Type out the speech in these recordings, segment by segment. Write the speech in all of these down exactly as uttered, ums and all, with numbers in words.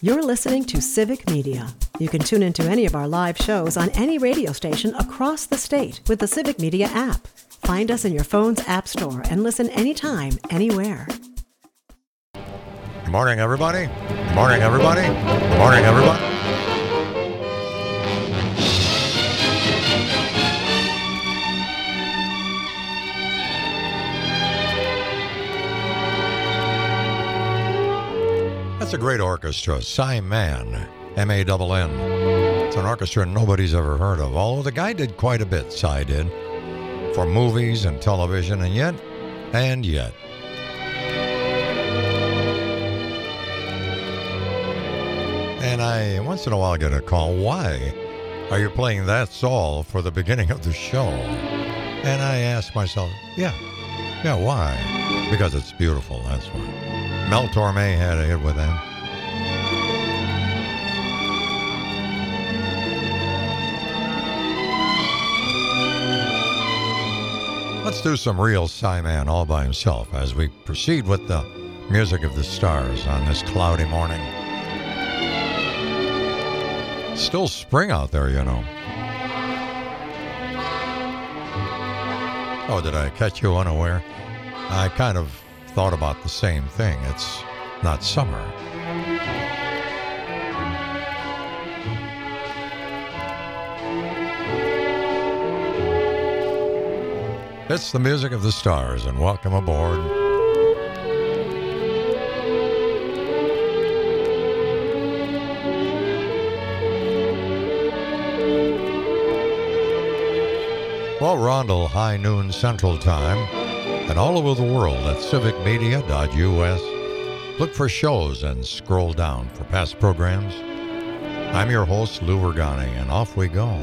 You're listening to Civic Media. You can tune into any of our live shows on any radio station across the state with the Civic Media app. Find us in your phone's app store and listen anytime, anywhere. Good morning, everybody. Good morning, everybody. Good morning, everybody. That's a great orchestra, Simon, M A N N. It's an orchestra nobody's ever heard of, although the guy did quite a bit, Cy did, for movies and television, and yet, and yet. And I, once in a while, get a call, why are you playing That's All for the beginning of the show? And I ask myself, yeah, yeah, why? Because it's beautiful, that's why. Mel Torme had a hit with them. Let's do some real Simon all by himself as we proceed with the music of the stars on this cloudy morning. Still spring out there, you know. Oh, did I catch you unaware? I kind of thought about the same thing. It's not summer. It's the music of the stars, and welcome aboard. Well, Rondell, high noon Central Time, and all over the world at civic media dot U S. Look for shows and scroll down for past programs. I'm your host, Lou Vergani, and off we go.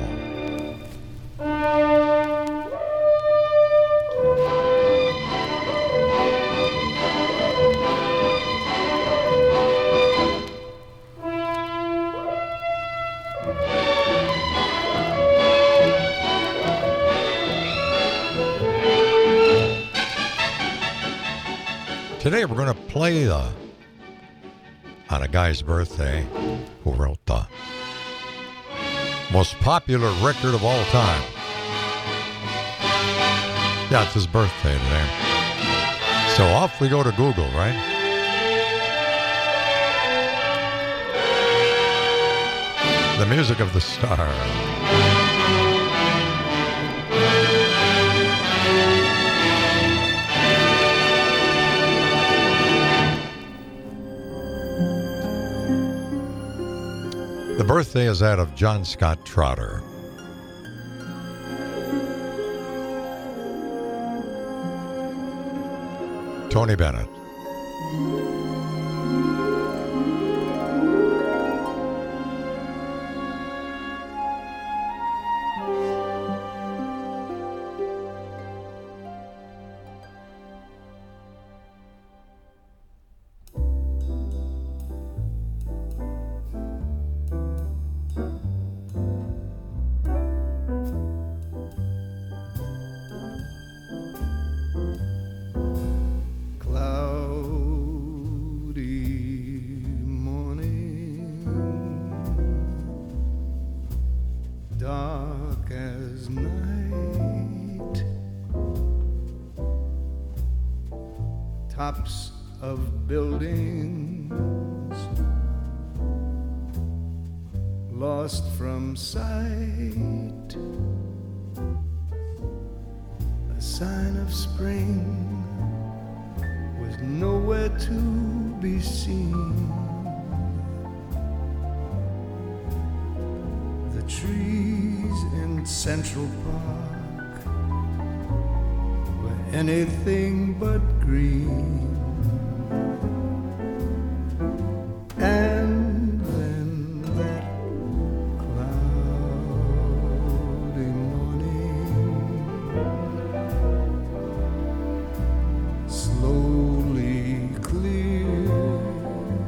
Today we're going to play uh, on a guy's birthday who wrote the most popular record of all time. Yeah, it's his birthday today. So off we go to Google, right? The music of the stars. The birthday is that of John Scott Trotter. Tony Bennett. Tops of buildings lost from sight, a sign of spring was nowhere to be seen. The trees in Central Park were anything but green. And then that cloudy morning slowly cleared.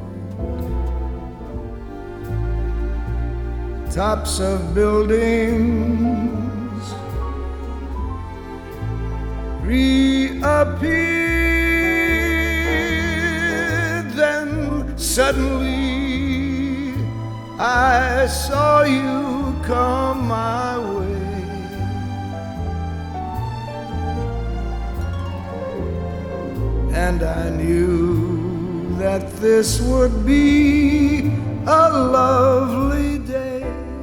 Tops of buildings reappeared, then suddenly I saw you come my way. And I knew that this would be a lovely day.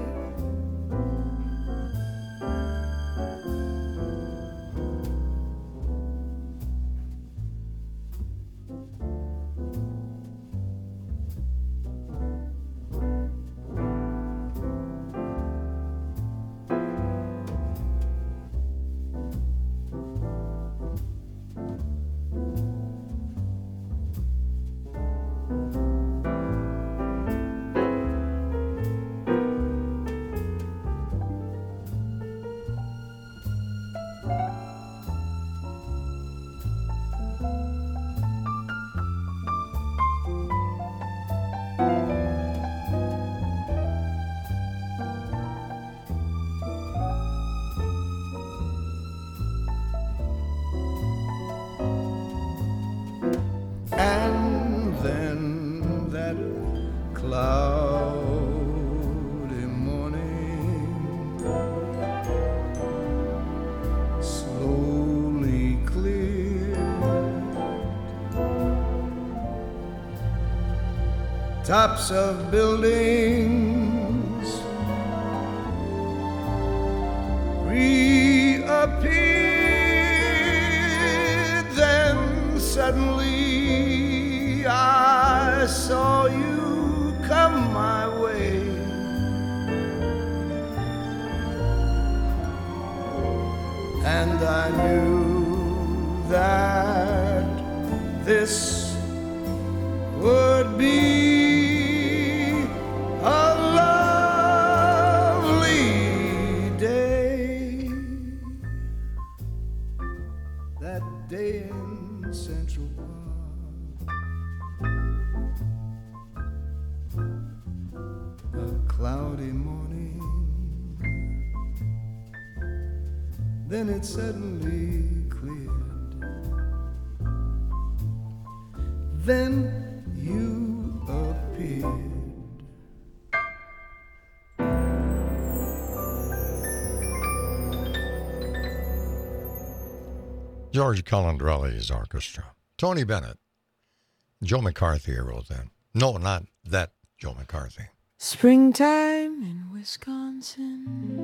And then that cloudy morning slowly cleared. Tops of buildings reappeared. Then suddenly I saw you come my way. And I knew that this would be a lovely day. That day in Central Park, cloudy morning, then it suddenly cleared. Then you appeared. George Colandrelli's orchestra. Tony Bennett. Joe McCarthy wrote that. No, not that Joe McCarthy. Springtime in Wisconsin.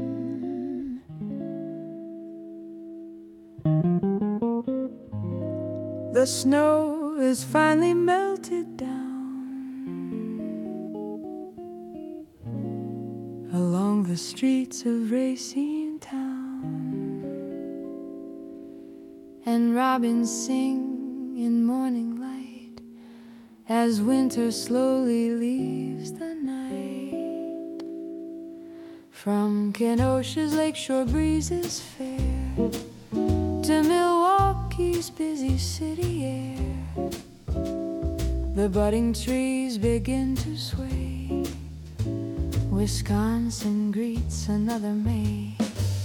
The snow is finally melted down along the streets of Racine Town, and robins sing in morning light as winter slowly leaves the night. From Kenosha's lakeshore breezes fair to Milwaukee's busy city air, the budding trees begin to sway. Wisconsin greets another May.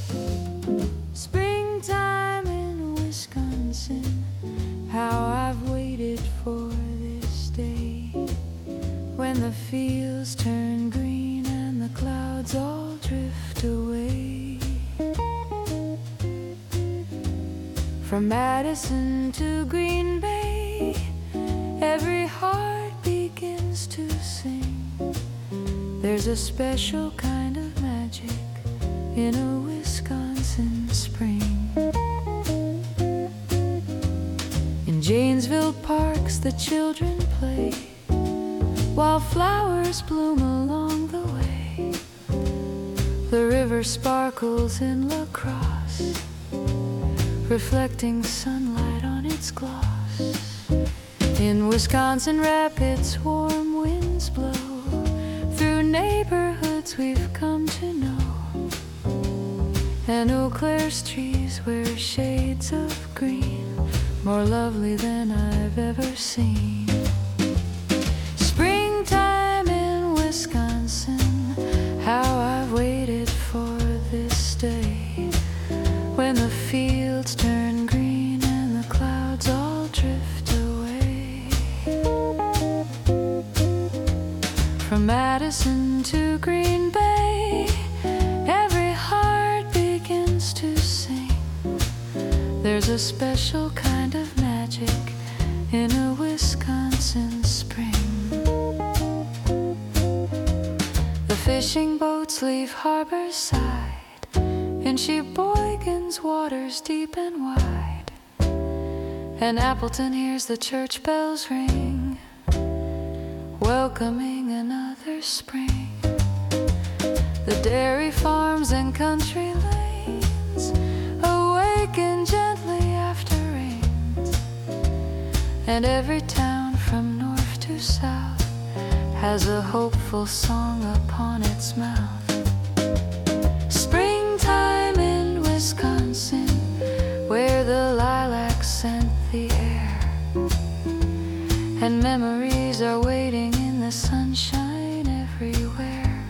Springtime in Wisconsin, how I've waited for this day, when the fields turn green and the clouds all drift away. From Madison to Green Bay, every heart begins to sing. There's a special kind of magic in a Wisconsin spring. In Janesville parks the children play, while flowers bloom along the way. The river sparkles in La Crosse, reflecting sunlight on its gloss. In Wisconsin Rapids warm winds blow through neighborhoods we've come to know, and Eau Claire's trees wear shades of green, more lovely than I've ever seen. Springtime in Wisconsin, how I've waited for this day, when the fields turn green and the clouds all drift away. From From Madison to Green Bay, every heart begins to sing. There's a special kind of magic in a Wisconsin spring. The fishing boats leave harbor side in Sheboygan's waters deep and wide, and Appleton hears the church bells ring, welcoming another spring. The dairy farms and country lanes awaken gently after rains, and every town from north to south has a hopeful song upon its mouth. Springtime in Wisconsin, where the lilacs scent the air, and memories are waiting in the sunshine everywhere.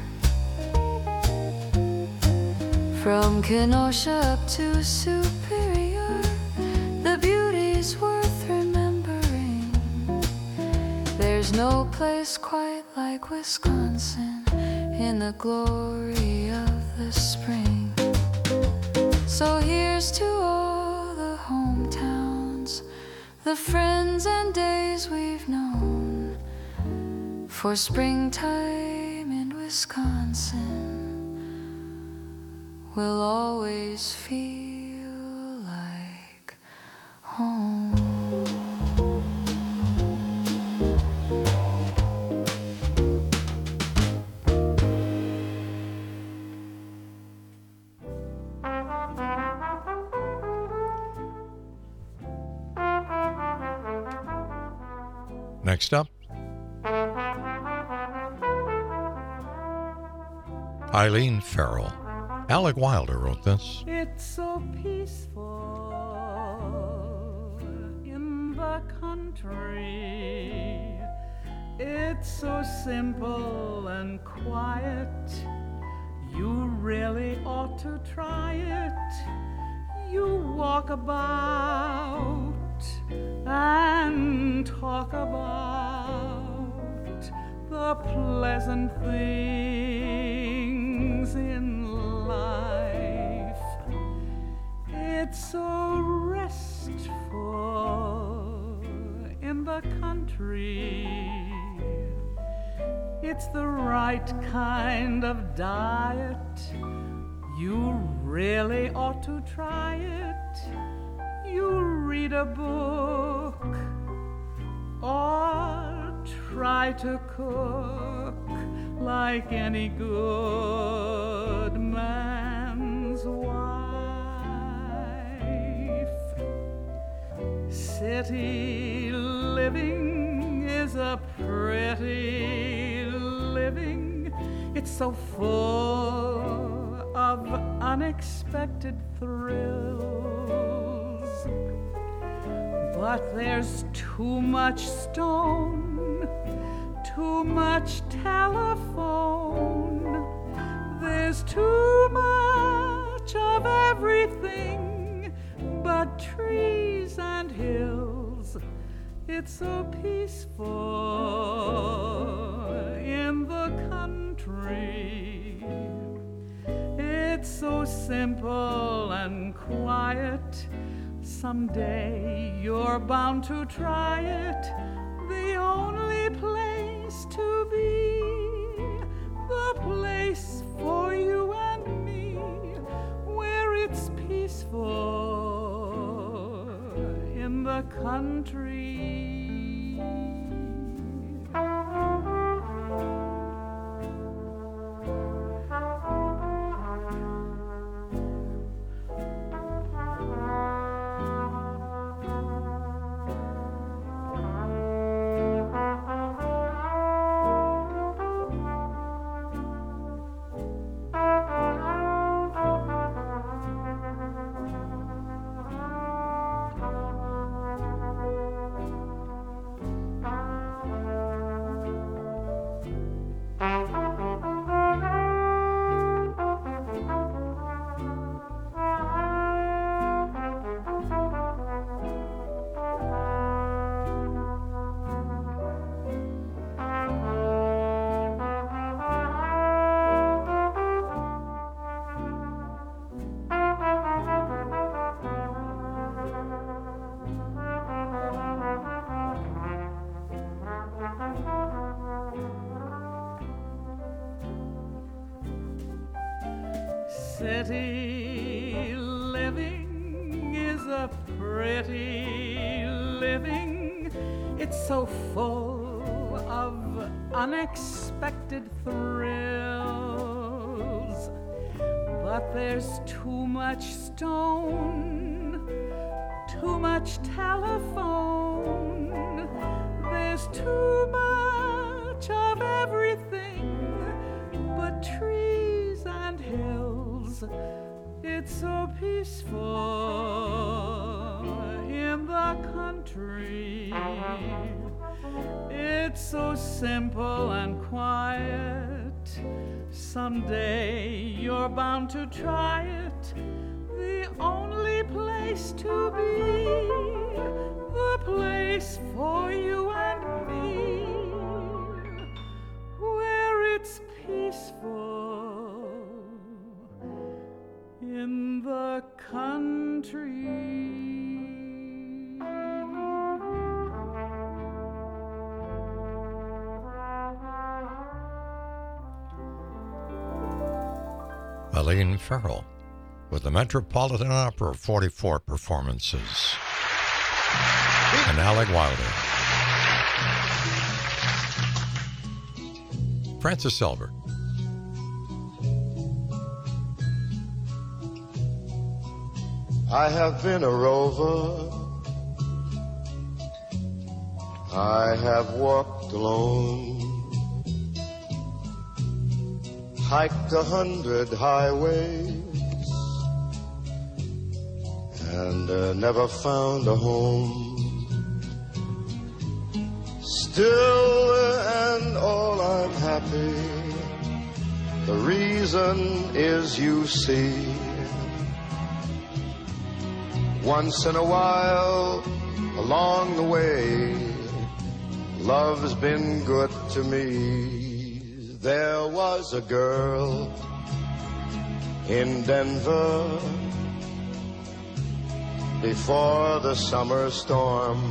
From Kenosha up to Superior, the beauty's worth remembering. There's no place quite like Wisconsin in the glory of the spring. So here's to all the hometowns, the friends and days we've known, for springtime in Wisconsin will always feel like home. Next up, Eileen Farrell. Alec Wilder wrote this. It's so peaceful in the country. It's so simple and quiet. You really ought to try it. You walk about and talk about the pleasant things in life. It's so restful in the country. It's the right kind of diet. You really ought to try it. You read a book or try to cook like any good man's wife. City living is a pretty living. It's so full of unexpected thrills, but there's too much stone, too much telephone. There's too much of everything but trees and hills. It's so peaceful in the country. It's so simple and quiet. Someday you're bound to try it. The only place to be, the place for you and me, where it's peaceful in the country. city living is a pretty living. It's so full of unexpected thrills. But there's too much stone, too much telephone. There's too much of everything but trees and hills. It's so peaceful in the country. It's so simple and quiet. Someday you're bound to try it. The only place to be, the place for you and me, where it's peaceful in the country. Eileen Farrell with the Metropolitan Opera forty-four performances. And Alec Wilder. Francis Selber. I have been a rover. I have walked alone. Hiked a hundred highways and uh, never found a home. Still and all I'm happy. The reason is you see, once in a while along the way, love's been good to me. There was a girl in Denver before the summer storm.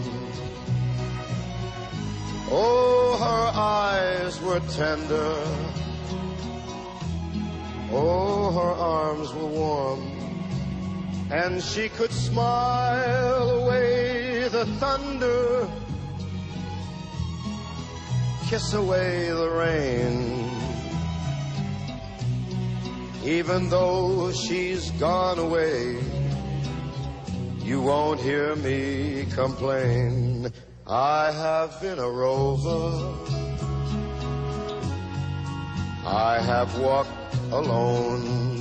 Oh, her eyes were tender. Oh, her arms were warm. And she could smile away the thunder, kiss away the rain. Even though she's gone away, you won't hear me complain. I have been a rover. I have walked alone,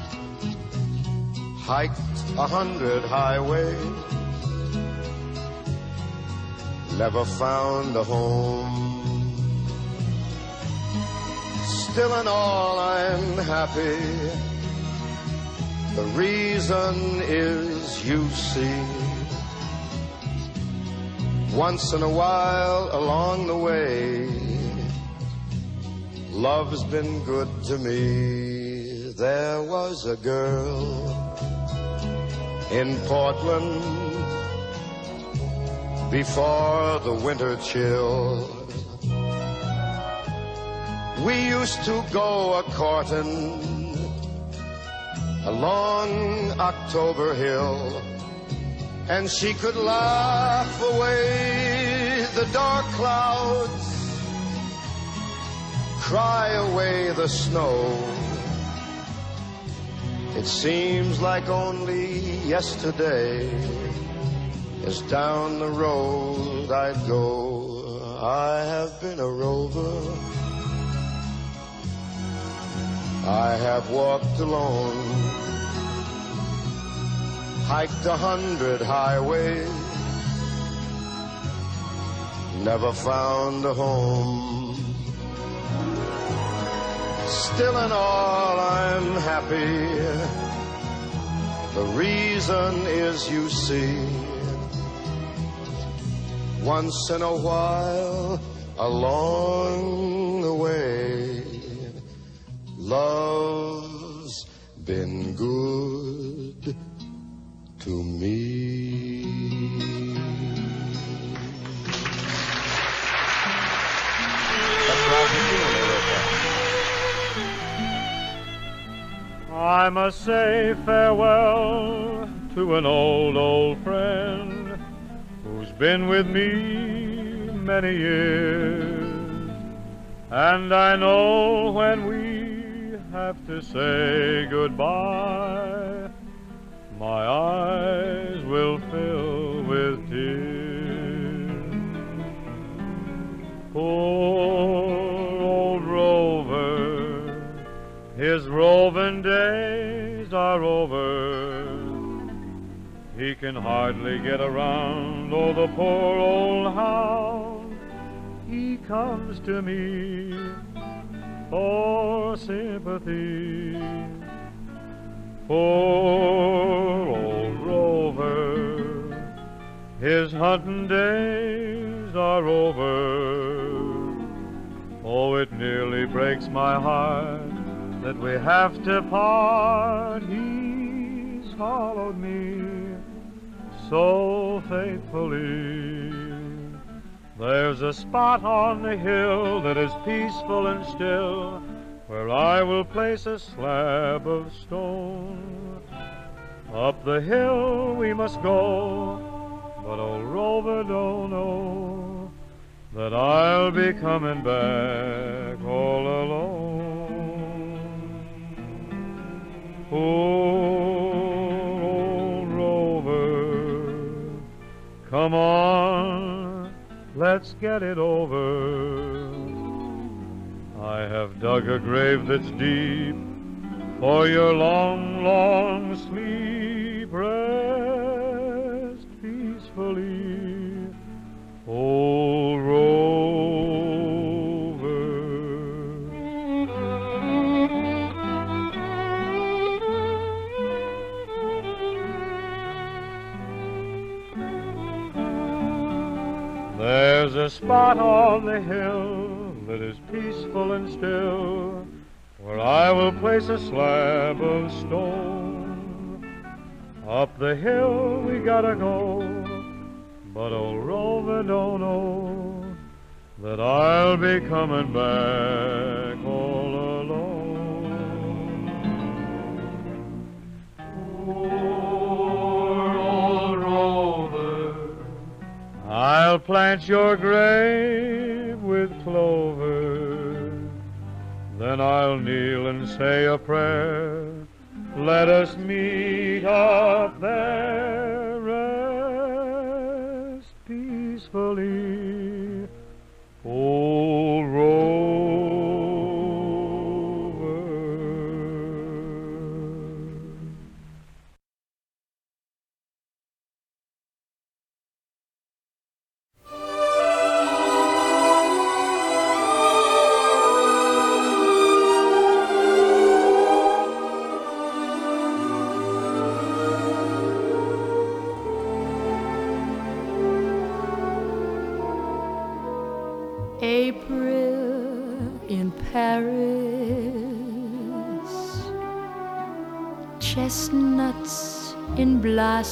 hiked a hundred highways, never found a home. Still and all I'm happy. The reason is you see, once in a while along the way, love's been good to me. There was a girl in Portland before the winter chill. We used to go a-courtin' along October Hill, and she could laugh away the dark clouds, cry away the snow. It seems like only yesterday, as down the road I'd go. I have been a rover. I have walked alone, hiked a hundred highways, never found a home. Still and all I'm happy. The reason is you see, once in a while along the way, love's been good to me. Oh, I must say farewell to an old, old friend who's been with me many years. And I know when we have to say goodbye, my eyes will fill with tears. Poor old Rover, his roving days are over. He can hardly get around, oh, the poor old hound. He comes to me for sympathy. Poor old Rover, his hunting days are over. Oh, it nearly breaks my heart that we have to part. He's followed me so faithfully. There's a spot on the hill that is peaceful and still, where I will place a slab of stone. Up the hill we must go, but old Rover don't know that I'll be coming back all alone. Poor old Rover, come on, let's get it over. I have dug a grave that's deep for your long, long sleep. Rest peacefully, old Rover. There's a spot on the hill that is peaceful and still, where I will place a slab of stone. Up the hill we gotta go, but old Rover don't know that I'll be coming back all alone. Poor old Rover, I'll plant your grave with clover, then I'll kneel and say a prayer. Let us meet up there, rest peacefully, old Rover. April in Paris, chestnuts in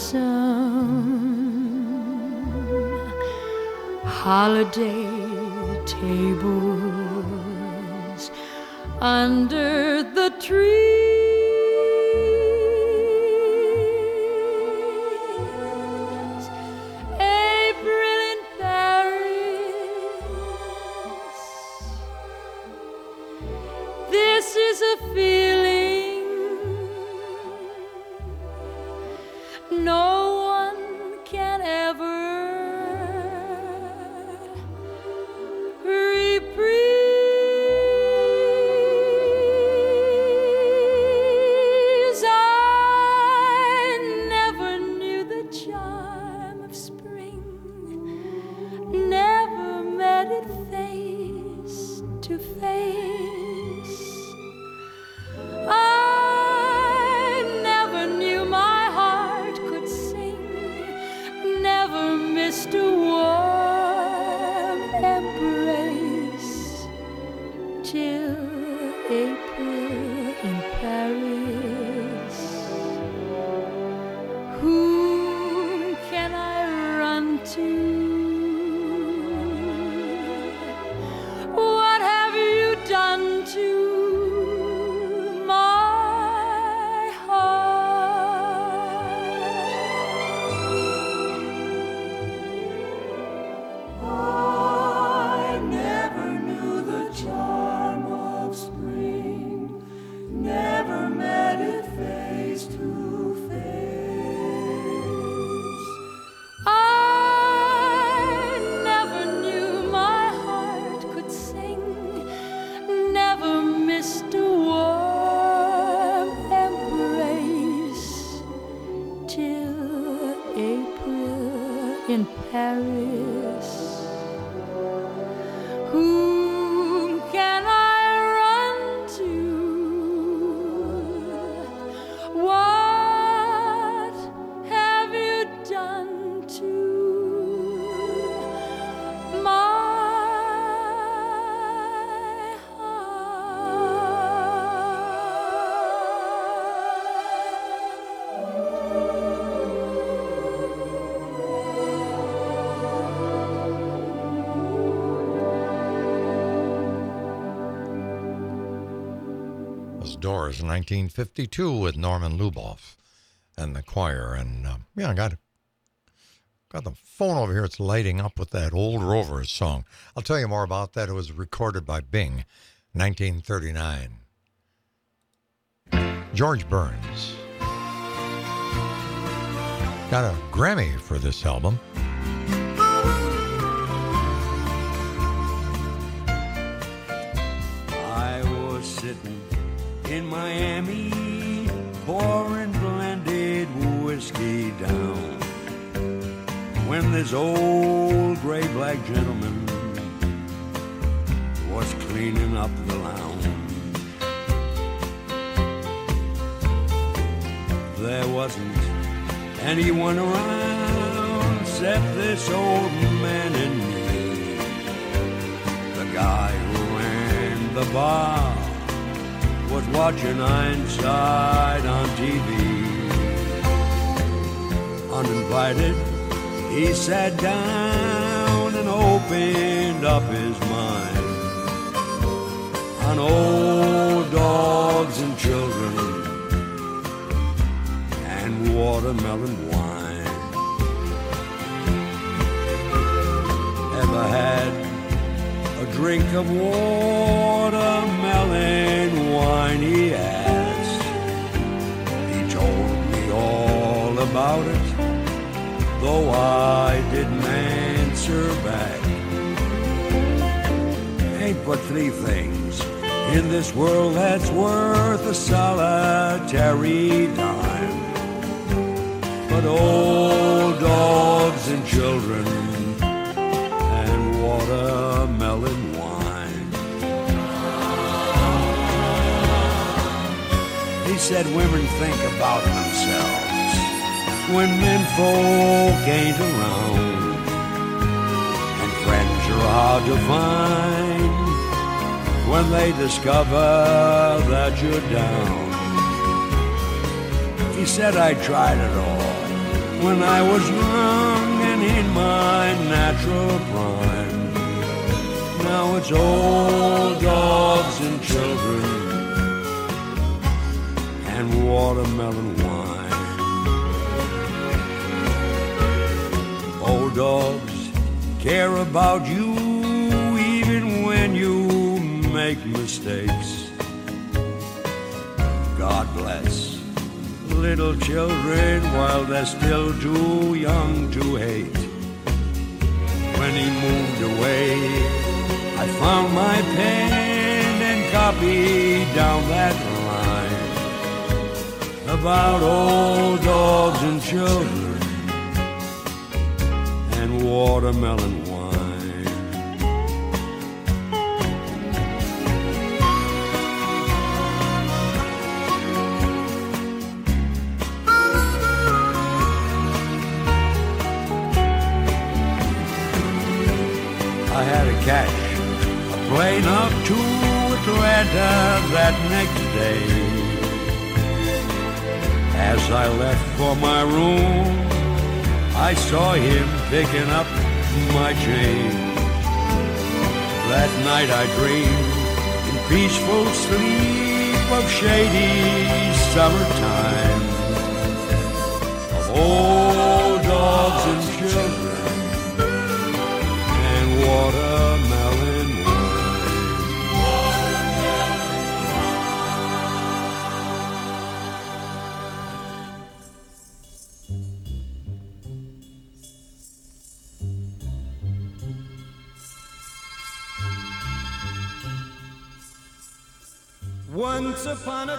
blossom, holiday tables under the trees. April in Paris, this is a feeling no one can ever reprise. I never knew the charm of spring, never met it face to face. I never knew my heart could sing, never missed a warm embrace, till April in Paris. Whom can I run to? What have you done to my missed a warm embrace till April in Paris. Whom can I run to? What have you done to my Doors, nineteen fifty-two, with Norman Luboff and the choir. And uh, yeah, I got got the phone over here. It's lighting up with that Old Rovers song. I'll tell you more about that. It was recorded by Bing, nineteen thirty-nine. George Burns got a Grammy for this album. I was sitting in Miami, pouring blended whiskey down, when this old gray-black gentleman was cleaning up the lounge. There wasn't anyone around except this old man and me. The guy who ran the bar was watching Ironside on T V. Uninvited, he sat down and opened up his mind on old dogs and children and watermelon wine. Ever had a drink of watermelon wine, he asked. He told me all about it, though I didn't answer back. Ain't but three things in this world that's worth a solitary dime, but old dogs and children and watermelon wine. He said women think about themselves when menfolk ain't around, and friends are hard to find when they discover that you're down. He said I tried it all when I was young and in my natural prime. Now it's old dogs and children and watermelon wine. Old dogs care about you even when you make mistakes. God bless little children while they're still too young to hate. When he moved away, I found my pen and copied down that line about old dogs and children and watermelon wine. I had to catch a plane up to Atlanta that next day. As I left for my room, I saw him picking up my change. That night I dreamed in peaceful sleep of shady summertime, of old dogs and children and watermelon Once upon a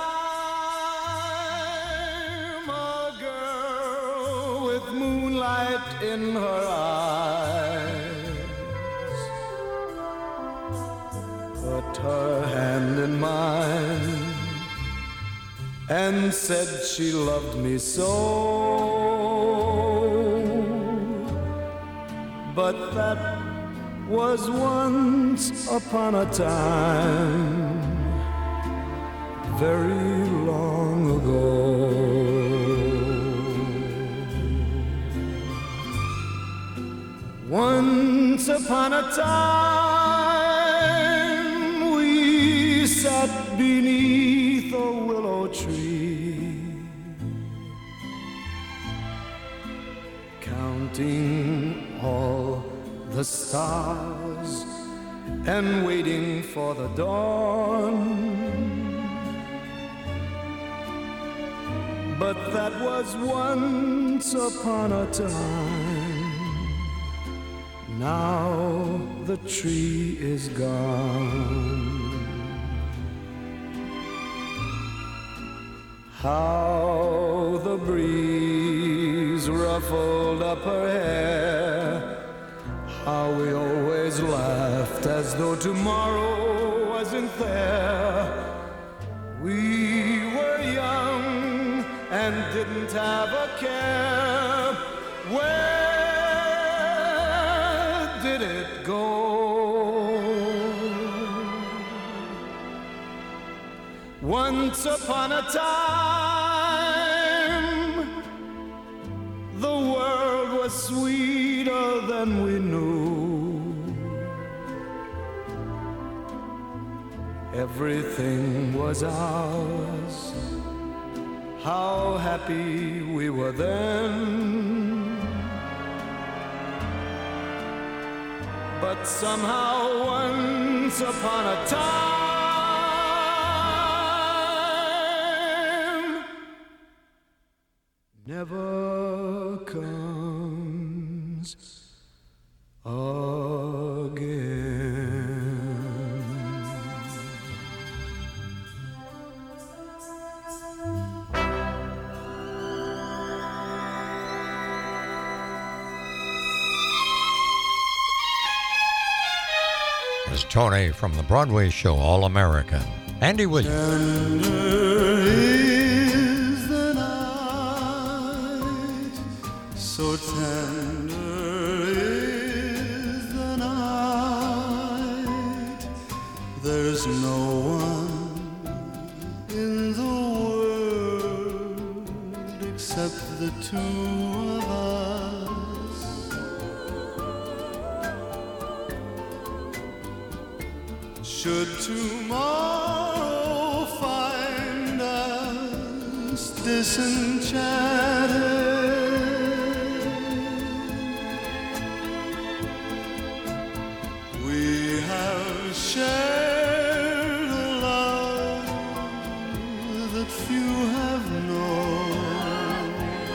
time, a girl with moonlight in her eyes put her hand in mine and said she loved me so. But that was once upon a time, very long ago. Once upon a time, we sat beneath a willow tree, counting all the stars and waiting for the dawn. But that was once upon a time. Now the tree is gone. How the breeze ruffled up her hair. How we always laughed as though tomorrow wasn't there. We were young and didn't have a care. Where did it go? Once upon a time, the world was sweeter than we knew. Everything was ours. How happy we were then. But somehow once upon a time never comes again. Is Tony from the Broadway show All American, Andy Williams. Tender is the night, so tender is the night. There's no one in the world except the two of us. Should tomorrow find us disenchanted, we have shared a love that few have known.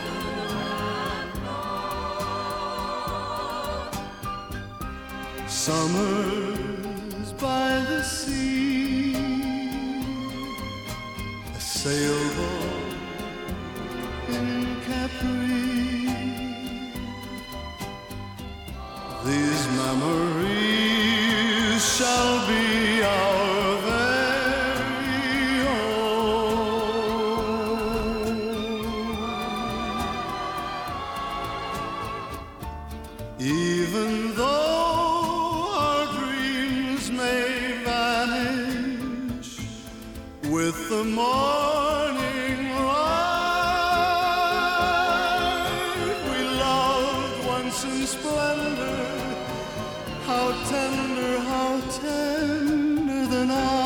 Summers by the sea, a sailboat in Capri. These memories shall be our very own. Even though our dreams may vanish with the morning light, we loved once in splendor. How tender, how tender the night.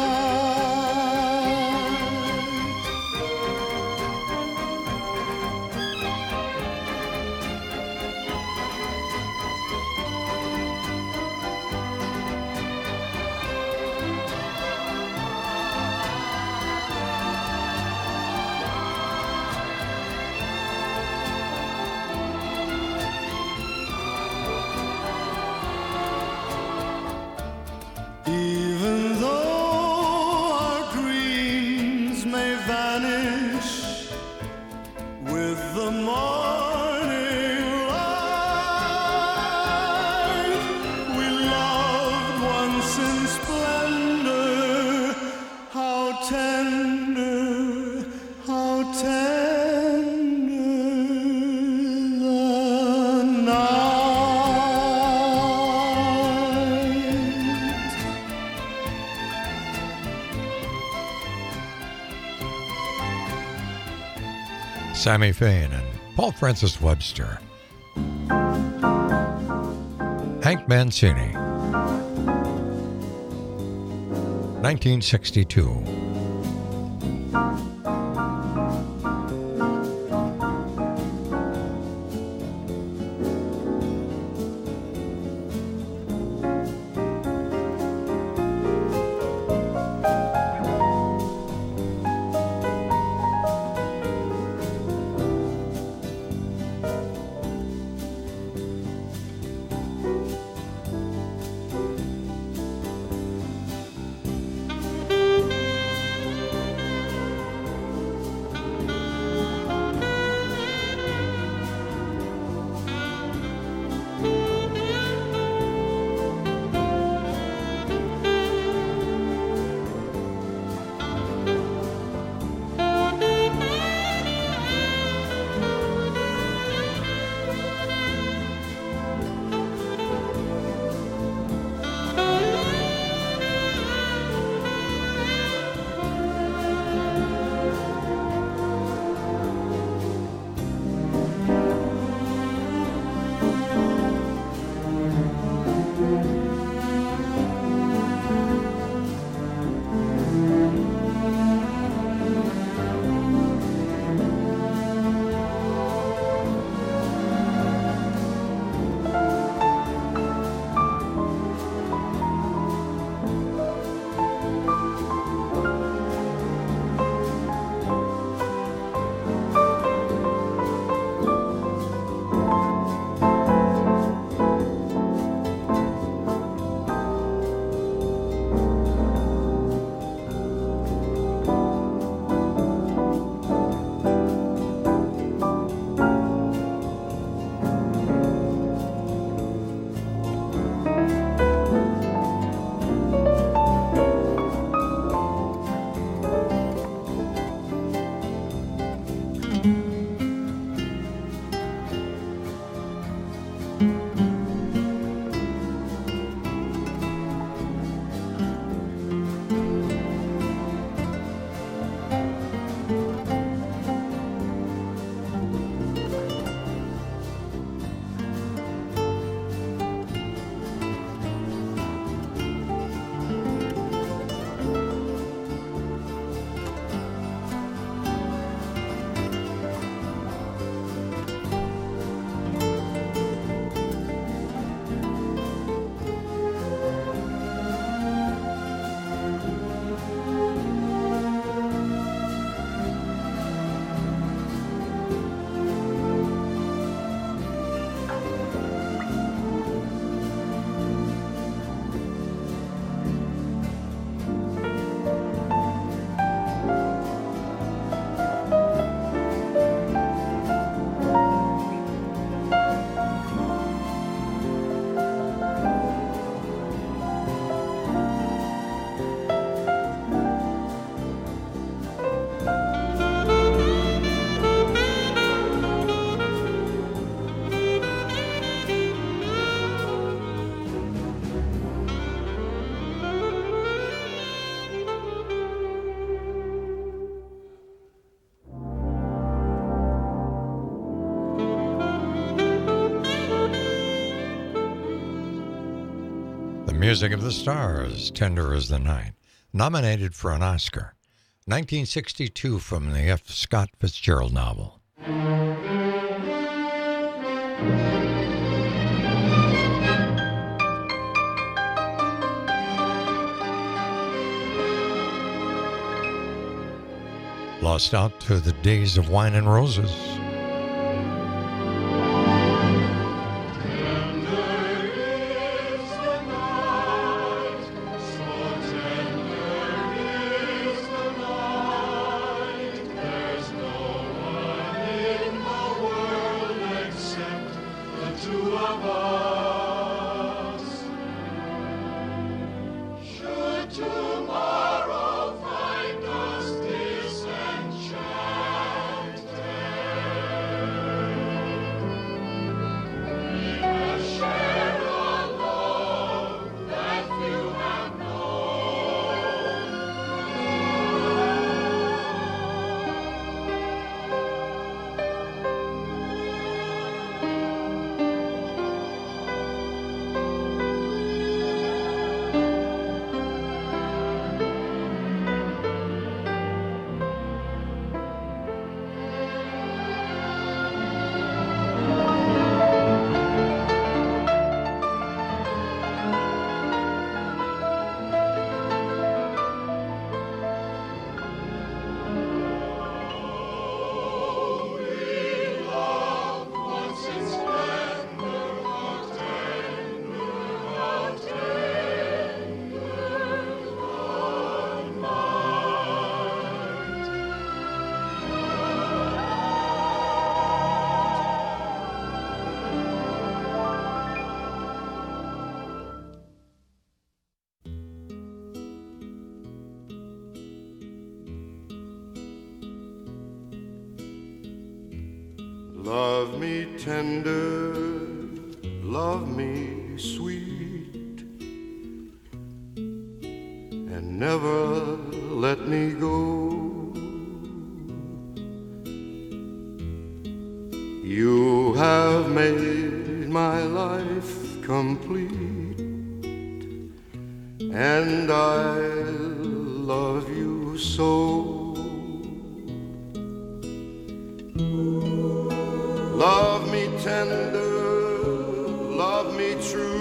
tender, how tender the night. Sammy Fain and Paul Francis Webster. Hank Mancini. nineteen sixty-two. Music of the Stars, Tender as the Night, nominated for an Oscar. nineteen sixty-two from the F. Scott Fitzgerald novel. Lost out to the days of wine and roses. Tomorrow find us. Love me tender, love me sweet, and never let me go. You have made my life complete, and I love you so. Love me tender, love me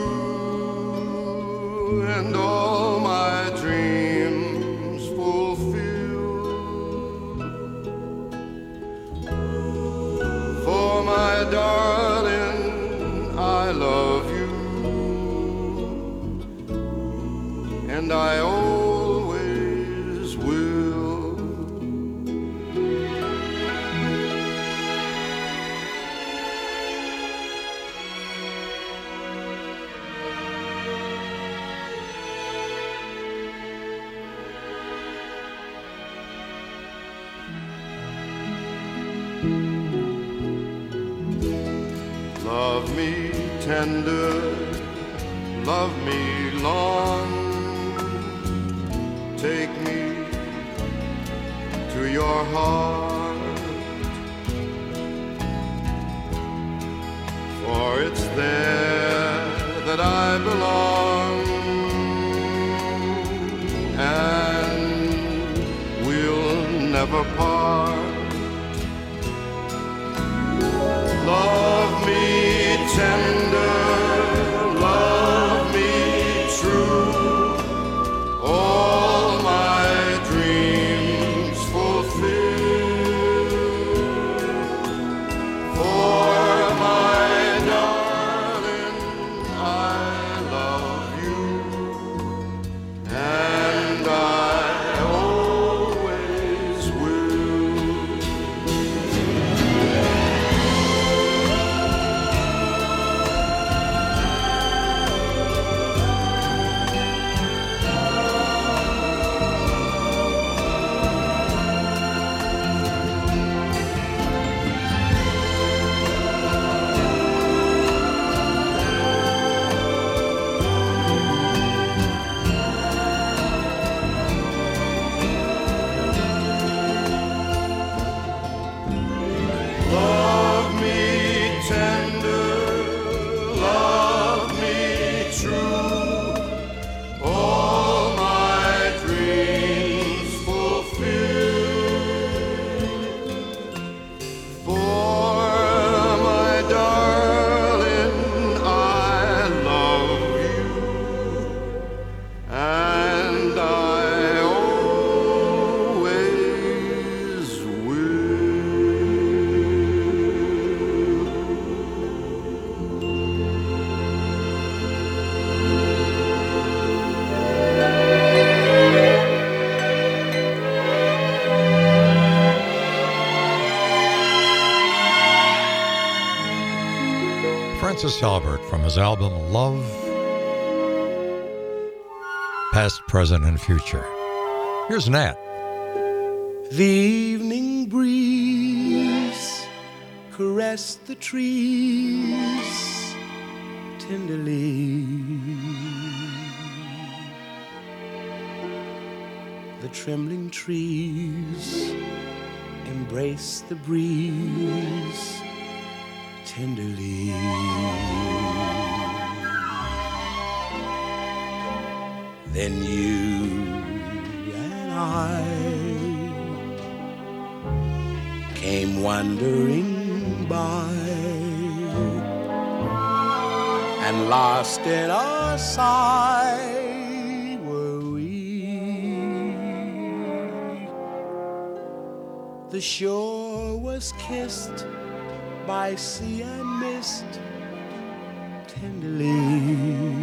true, and all my dreams fulfill. For my darling, I love you, and I always will. Love me tender, love me long, take me to your heart, for it's there that I belong, and we'll never part. Love me tender, love me true, all my dreams fulfill. For my darling, I love you, and I always will. Love me tender, love me true, all my dreams fulfill. For my darling, I love you, and I always will. Francis Albert from his album Love, Past, Present, and Future. Here's Nat. The evening breeze caressed the trees tenderly. The trembling trees embraced the breeze tenderly. Then you and I came wandering by, and lost in our sight were we. The shore was kissed by sea and mist tenderly.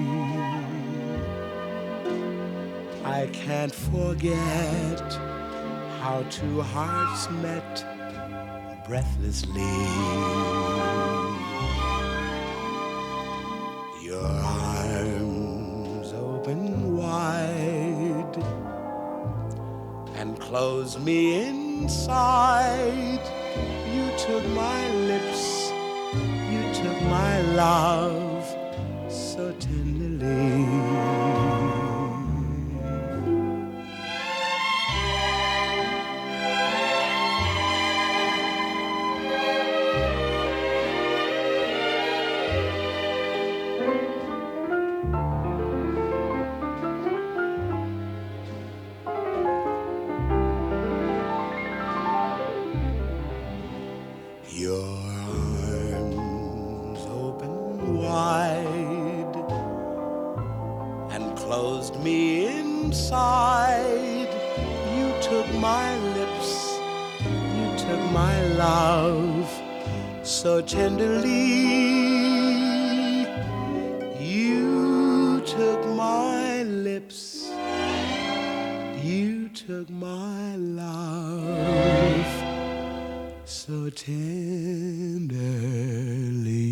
I can't forget how two hearts met breathlessly. Your arms open wide, and closed me inside. You took my lips, you took my love so tenderly. So tenderly, you took my lips, you took my love so tenderly.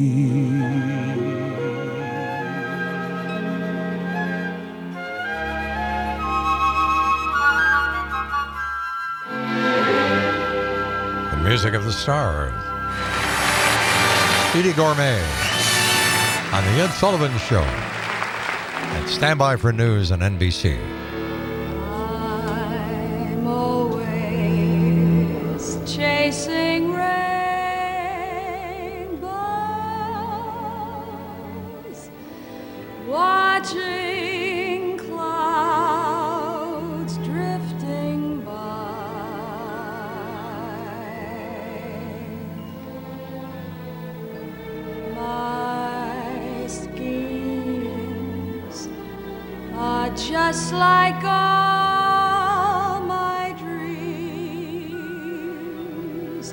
The music of the stars. Edie Gourmet on The Ed Sullivan Show. And stand by for news on N B C. I'm always chasing rainbows, watching clouds drifting by. My schemes are just like all my dreams,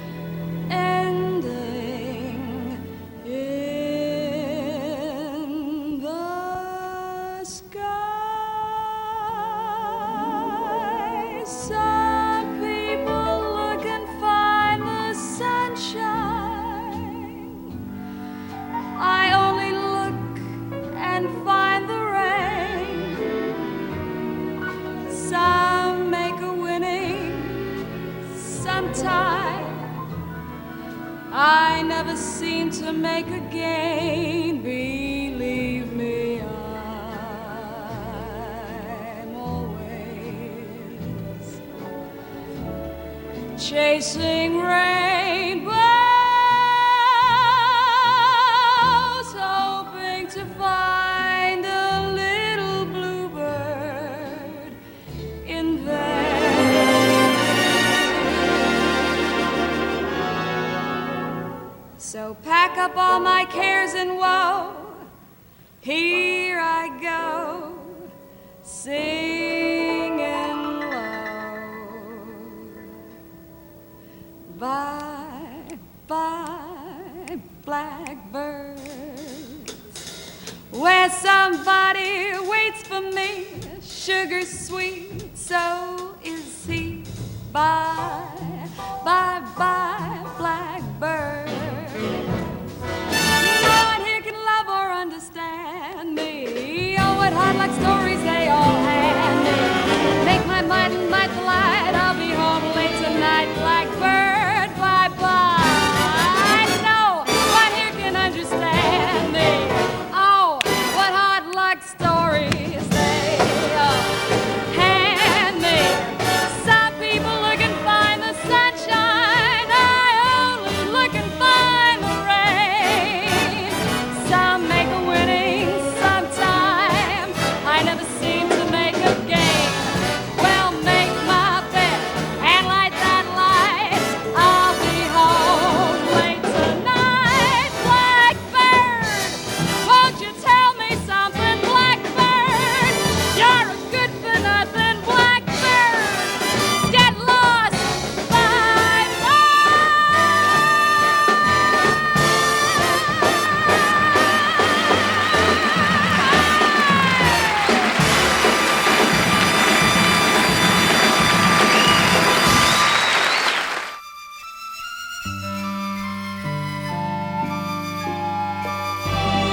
ending in the sky. Some people look and find the sunshine. I only look and find the rain. Some make a winning sometime. I never seem to make a gain. Believe me, I'm always chasing rainbows, hoping to find a little bluebird in there. So pack up all my cares and woe, here I go, singing low. Bye, bye, blackbirds, where somebody waits for me, sugar sweet, so is he. Bye, bye, bye, blackbird. No one here can love or understand me. Oh, what hard luck stories they all hand me. Make my mind light the light, I'll be home late tonight, blackbird, bye, bye. No one here can understand me. Oh, what hard luck stories they all hand me. Some people look and find the sunshine, I only look and find the rain. Some make a winning sometime, I never seem to make a gain. Well, make my bed and light that light, I'll be home late tonight, blackbird. Won't you tell me something, blackbird? You're a good for nothing, blackbird. Get lost, bye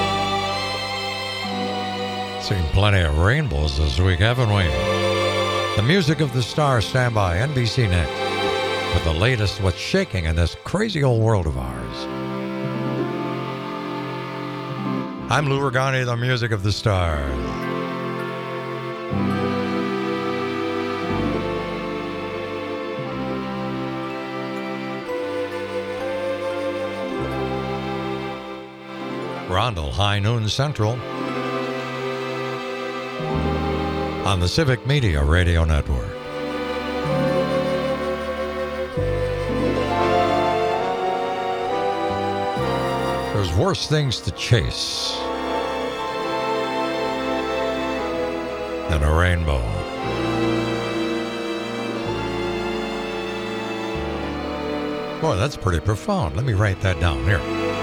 Seen plenty of rainbows this week, haven't we? The music of the stars. Stand by. N B C next with the latest what's shaking in this crazy old world of ours. I'm Lou Regani, the music of the stars. Rondell, High Noon Central on the Civic Media Radio Network. There's worse things to chase than a rainbow. Boy, that's pretty profound. Let me write that down here.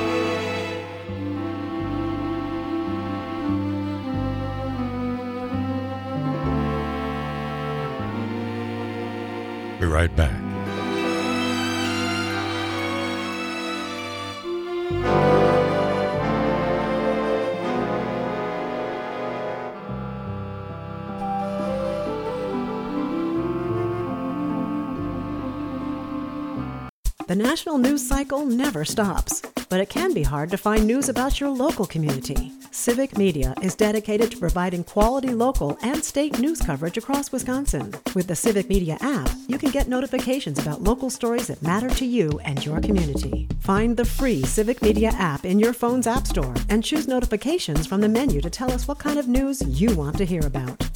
Be right back. The national news cycle never stops, but it can be hard to find news about your local community. Civic Media is dedicated to providing quality local and state news coverage across Wisconsin. With the Civic Media app, you can get notifications about local stories that matter to you and your community. Find the free Civic Media app in your phone's app store and choose notifications from the menu to tell us what kind of news you want to hear about.